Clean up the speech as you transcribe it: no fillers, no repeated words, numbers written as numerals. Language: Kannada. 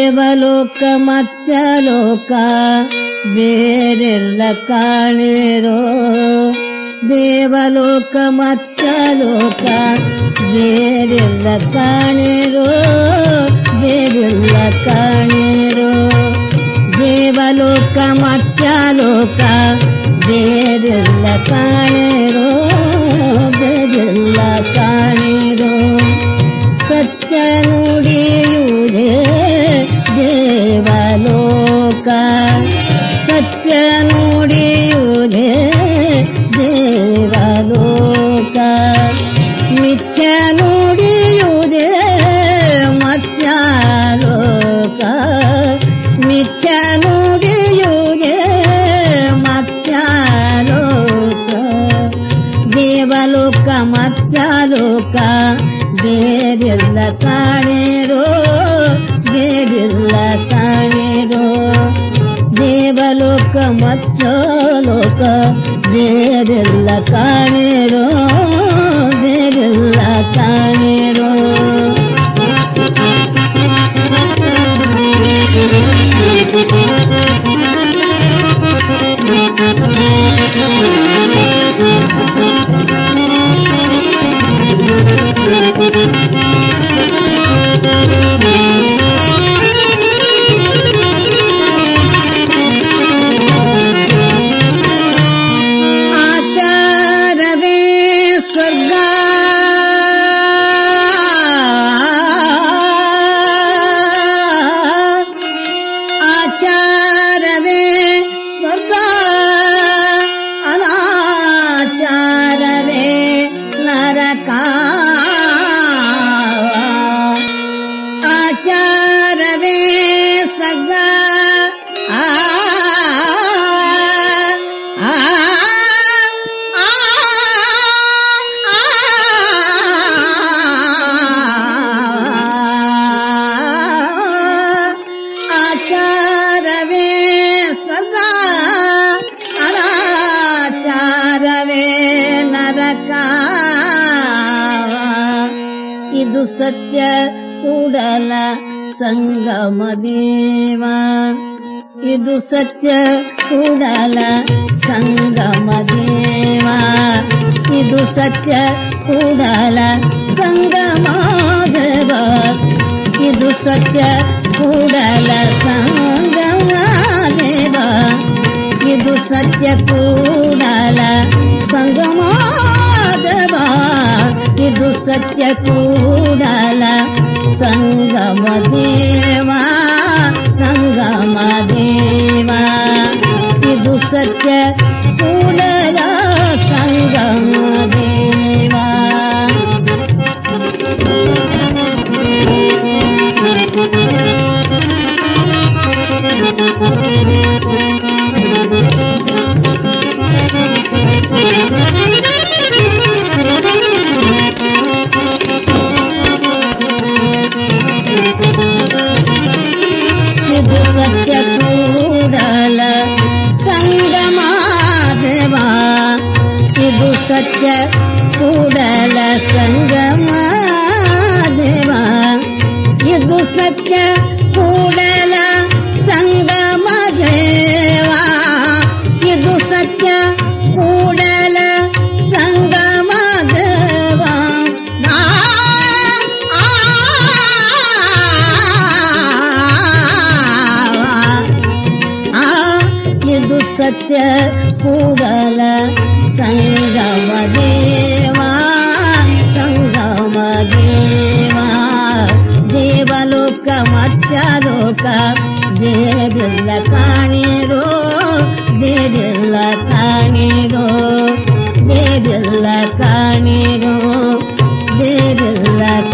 ದೇವಲೋಕ ಮತ್ಯಲೋಕ ಬೇರೆಲ್ಲ ಕಾಣಿರೋ ದೇವಲೋಕ ಮತ್ಯಲೋಕ ಬೇರೆಲ್ಲ ಕಾಣಿರೋ ಬೇರೆಲ್ಲ ಕಾಣಿರೋ ದೇವಲೋಕ ಮತ್ಯಲೋಕ ಬೇರೆಲ್ಲ ಕಾಣಿರೋ ಬೇರೆಲ್ಲ ಕಾಣಿರೋ ಸತ್ಯ ನುಡಿಯುವುದೇ ದೇವಲೋಕ ಸತ್ಯ ನುಡಿಯುವುದೇ ದೇವಲೋಕ ಮಿಥ್ಯ ನುಡಿಯುವುದೇ ಮತ್ಯಲೋಕ ಮಿಥ್ಯ ನುಡಿಯುವುದೇ ಮತ್ಯಲೋಕ ದೇವಲೋಕ ಮತ್ಯಲೋಕ ಬೇರೆಲ್ಲ ಕಾಣಿರೋ ಬೇರೆಲ್ಲ ಕಾಣಿರೋ ದೇವಲೋಕ ಮತ್ಯಲೋಕ ಬೇರೆಲ್ಲ ಕಾಣಿರೋ ಬೇರೆಲ್ಲ ಕಾಣಿರೋ ಆಚಾರವೇ ಸ್ವರ್ಗ ಆಚಾರವೇ ಸ್ವರ್ಗ ಅನಾಚಾರವೇ ನರಕ ಆಚಾರವೇ ಸ್ವರ್ಗ ಆಚಾರವೇ ಸ್ವರ್ಗ ಅನಾಚಾರವೇ ನರಕ ಇದು ಸತ್ಯ ಕೂಡಲ ಸಂಗಮ ದೇವ ಇದು ಸತ್ಯ ಕೂಡಲ ಸಂಗಮ ದೇವ ಇದು ಸತ್ಯ ಕೂಡಲ ಸಂಗಮ ದೇವ ಇದು ಸತ್ಯ ಕೂಡಲ ಸಂಗಮ ದೇವ ಇದು ಸತ್ಯ ಕೂಡಲ ಸಂಗಮ ದೇವ ಇದು ಸತ್ಯ ಕೂಡಲ ಸಂಗಮ ದೇವ ಸಂಗಮ ದೇವ ಇದು ಸತ್ಯ ಕೂಡಲ ಸಂಗಮ ದೇವ ಇದು ಸತ್ಯ ಕೂಡಲ ಸಂಗಮ ದೇವ ಇದು ಸತ್ಯ ಕೂಡಲ ಸಂಗಮ ದೇವ ಇದು ಸತ್ಯ ಕೂಡಲ ಸಂಗಮ ದೇವ ಇದು ಸತ್ಯ ಕೂಡಲ ಸಂಗಮ ದೇವ ಇದು ಸತ್ಯ ಕೂಡಲ ಸಂಗಮ ದೇವ ಸಂಗಮ ದೇವ ದೇವಲೋಕ ಮತ್ಯಲೋಕ ಬೇರೆಲ್ಲ ಕಾಣಿರೋ ಬೇರೆಲ್ಲ ಕಾಣಿರೋ ಬೇರೆಲ್ಲ ಕಾಣಿರೋ ಬೇರೆಲ್ಲ